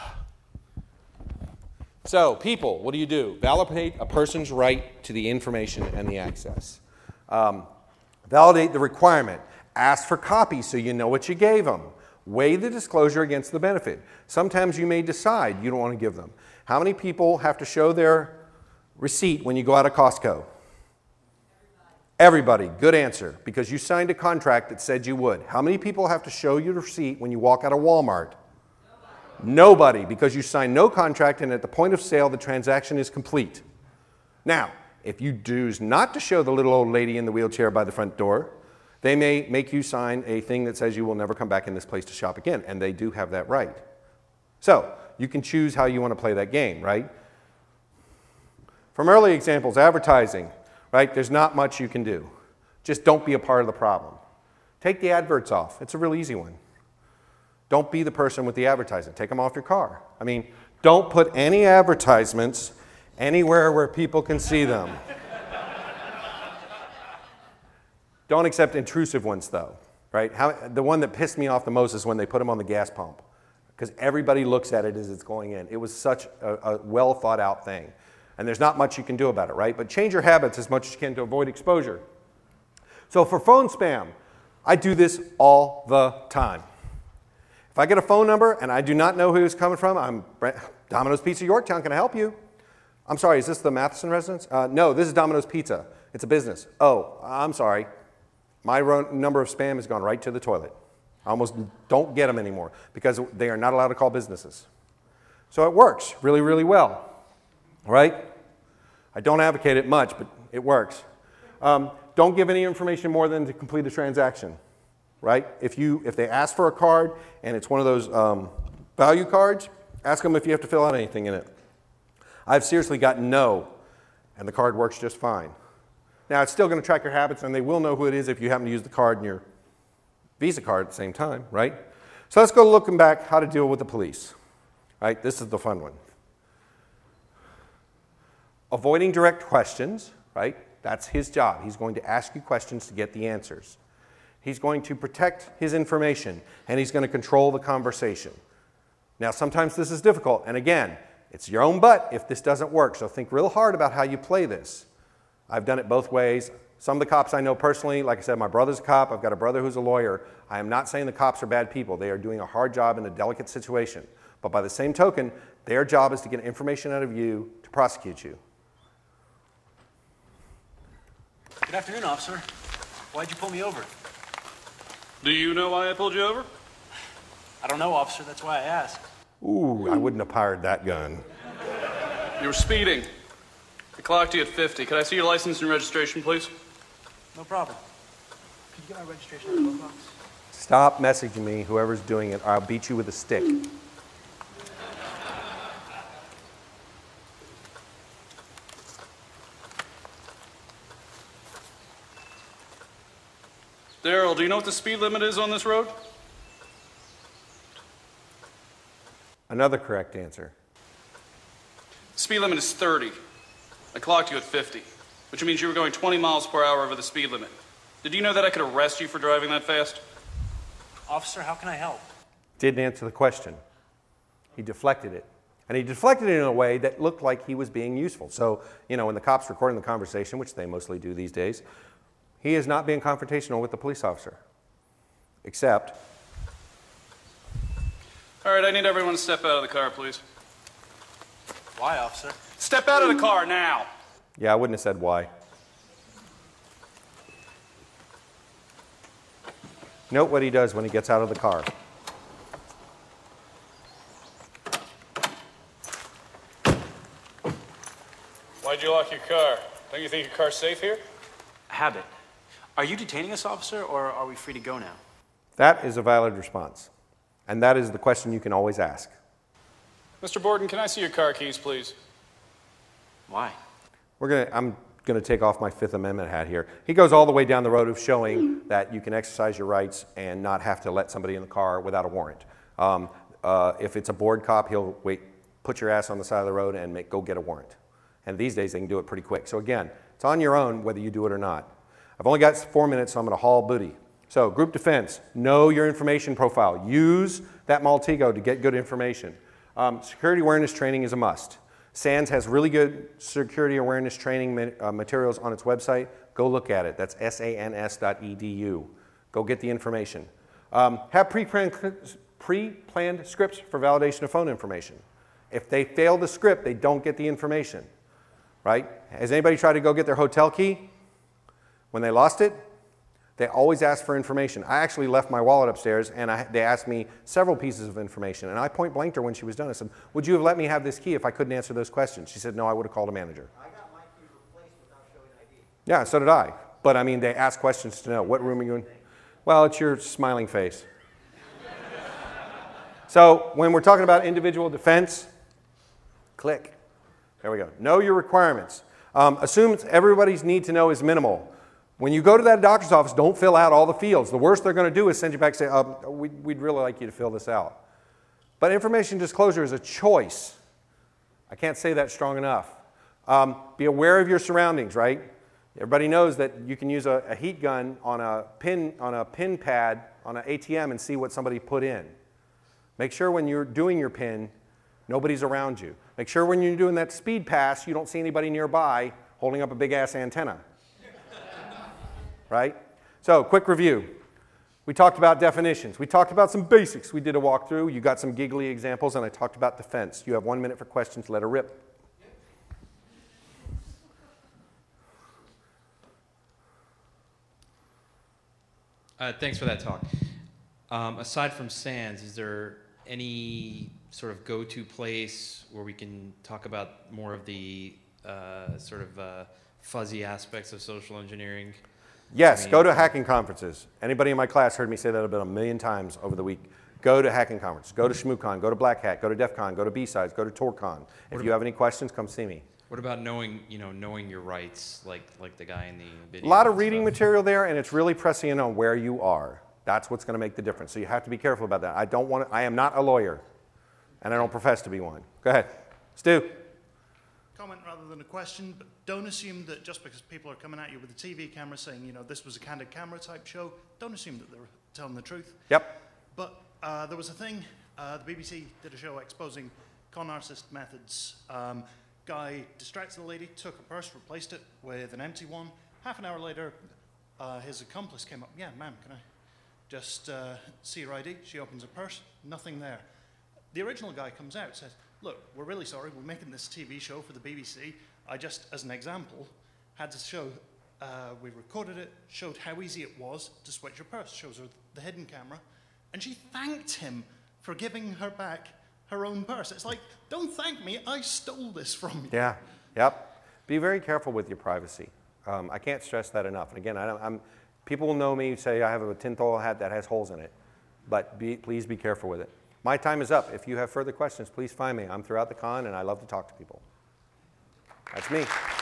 So, people, what do you do? Validate a person's right to the information and the access. Um, validate the requirement. Ask for copies so you know what you gave them. Weigh the disclosure against the benefit. Sometimes you may decide you don't want to give them. How many people have to show their receipt when you go out of Costco? Everybody. Everybody. Good answer, because you signed a contract that said you would. How many people have to show you the receipt when you walk out of Walmart? Nobody, because you sign no contract, and at the point of sale, the transaction is complete. Now, if you choose not to show the little old lady in the wheelchair by the front door, they may make you sign a thing that says you will never come back in this place to shop again, and they do have that right. So, you can choose how you want to play that game, right? From early examples, advertising, right? There's not much you can do. Just don't be a part of the problem. Take the adverts off. It's a real easy one. Don't be the person with the advertising. Take them off your car. I mean, don't put any advertisements anywhere where people can see them. Don't accept intrusive ones, though, right? How, the one that pissed me off the most is when they put them on the gas pump, because everybody looks at it as it's going in. It was such a, a well-thought-out thing, and there's not much you can do about it, right? But change your habits as much as you can to avoid exposure. So for phone spam, I do this all the time. If I get a phone number and I do not know who it's coming from, I'm Domino's Pizza Yorktown, can I help you? I'm sorry, is this the Matheson residence? Uh, no, this is Domino's Pizza. It's a business. Oh, I'm sorry. My number of spam has gone right to the toilet. I almost don't get them anymore because they are not allowed to call businesses. So it works really, really well. right? I don't advocate it much, but it works. Um, don't give any information more than to complete a transaction, right? If, you, if they ask for a card and it's one of those um, value cards, ask them if you have to fill out anything in it. I've seriously gotten no, and the card works just fine. Now, it's still going to track your habits, and they will know who it is if you happen to use the card in your Visa card at the same time, right? So let's go looking back how to deal with the police, right? This is the fun one. Avoiding direct questions, right? That's his job. He's going to ask you questions to get the answers. He's going to protect his information, and he's going to control the conversation. Now, sometimes this is difficult, and again, it's your own butt if this doesn't work, so think real hard about how you play this. I've done it both ways. Some of the cops I know personally, like I said, my brother's a cop. I've got a brother who's a lawyer. I am not saying the cops are bad people. They are doing a hard job in a delicate situation. But by the same token, their job is to get information out of you to prosecute you. Good afternoon, officer. Why'd you pull me over? Do you know why I pulled you over? I don't know, officer. That's why I asked. Ooh, I wouldn't have fired that gun. You were speeding. I clocked you at fifty. Could I see your license and registration, please? No problem. Could you get my registration in the glove box? Stop messaging me, whoever's doing it, or I'll beat you with a stick. Daryl, do you know what the speed limit is on this road? Another correct answer. The speed limit is thirty. I clocked you at fifty, which means you were going twenty miles per hour over the speed limit. Did you know that I could arrest you for driving that fast? Officer, how can I help? Didn't answer the question. He deflected it. And he deflected it in a way that looked like he was being useful. So, you know, when the cop's recording the conversation, which they mostly do these days, he is not being confrontational with the police officer. Except... All right, I need everyone to step out of the car, please. Why, officer? Step out of the car now! Yeah, I wouldn't have said why. Note what he does when he gets out of the car. Why'd you lock your car? Don't you think your car's safe here? Habit. Are you detaining us, officer, or are we free to go now? That is a valid response. And that is the question you can always ask. Mister Borden, can I see your car keys, please? Why? We're gonna, I'm going to take off my Fifth Amendment hat here. He goes all the way down the road of showing that you can exercise your rights and not have to let somebody in the car without a warrant. Um, uh, if it's a board cop, he'll wait, put your ass on the side of the road and make, go get a warrant. And these days they can do it pretty quick. So again, it's on your own whether you do it or not. I've only got four minutes, so I'm going to haul booty. So group defense, know your information profile. Use that Maltego to get good information. Um, security awareness training is a must. SANS has really good security awareness training uh, materials on its website. Go look at it. That's S A N S dot E D U. Go get the information. Um, have pre-planned, pre-planned scripts for validation of phone information. If they fail the script, they don't get the information. Right? Has anybody tried to go get their hotel key when they lost it? They always ask for information. I actually left my wallet upstairs, and I, they asked me several pieces of information. And I point blanked her when she was done. I said, would you have let me have this key if I couldn't answer those questions? She said, no, I would have called a manager. I got my key replaced without showing I D. Yeah, so did I. But, I mean, they ask questions to know. What room are you in? Well, it's your smiling face. So when we're talking about individual defense, click. There we go. Know your requirements. Um, assume everybody's need to know is minimal. When you go to that doctor's office, don't fill out all the fields. The worst they're going to do is send you back and say, um, we'd, we'd really like you to fill this out. But information disclosure is a choice. I can't say that strong enough. Um, be aware of your surroundings, right? Everybody knows that you can use a, a heat gun on a pin, on a pin pad on an A T M and see what somebody put in. Make sure when you're doing your pin, nobody's around you. Make sure when you're doing that speed pass, you don't see anybody nearby holding up a big-ass antenna. Right? So, quick review. We talked about definitions. We talked about some basics. We did a walkthrough. You got some giggly examples, and I talked about defense. You have one minute for questions. Let her rip. Uh, thanks for that talk. Um, aside from SANS, is there any sort of go-to place where we can talk about more of the uh, sort of uh, fuzzy aspects of social engineering? Yes, I mean, go to hacking conferences. Anybody in my class heard me say that about a million times over the week. Go to hacking conferences. Go to ShmooCon. Go to Black Hat. Go to DEF CON. Go to B-Sides. Go to TorCon. If you have any questions, come see me. What about knowing, you know, knowing your rights, like like the guy in the video? A lot of and reading stuff? material there, and it's really pressing in on where you are. That's what's going to make the difference. So you have to be careful about that. I don't want to, I am not a lawyer, and I don't profess to be one. Go ahead. Stu. Comment rather than a question, but don't assume that just because people are coming at you with a T V camera saying, you know, this was a candid camera type show, don't assume that they're telling the truth. Yep. But uh, there was a thing, uh, the B B C did a show exposing con artist methods. Um, guy distracted the lady, took a purse, replaced it with an empty one. Half an hour later, uh, his accomplice came up. Yeah, ma'am, can I just uh, see your I D? She opens her purse, nothing there. The original guy comes out, says, look, we're really sorry, we're making this T V show for the B B C. I just, as an example, had to show, uh, we recorded it, showed how easy it was to switch your purse, shows her the hidden camera, and she thanked him for giving her back her own purse. It's like, don't thank me, I stole this from you. Yeah, yep. Be very careful with your privacy. Um, I can't stress that enough. And again, I don't, I'm, people will know me, say I have a tinfoil hat that has holes in it, but be, please be careful with it. My time is up. If you have further questions, please find me. I'm throughout the con, and I love to talk to people. That's me.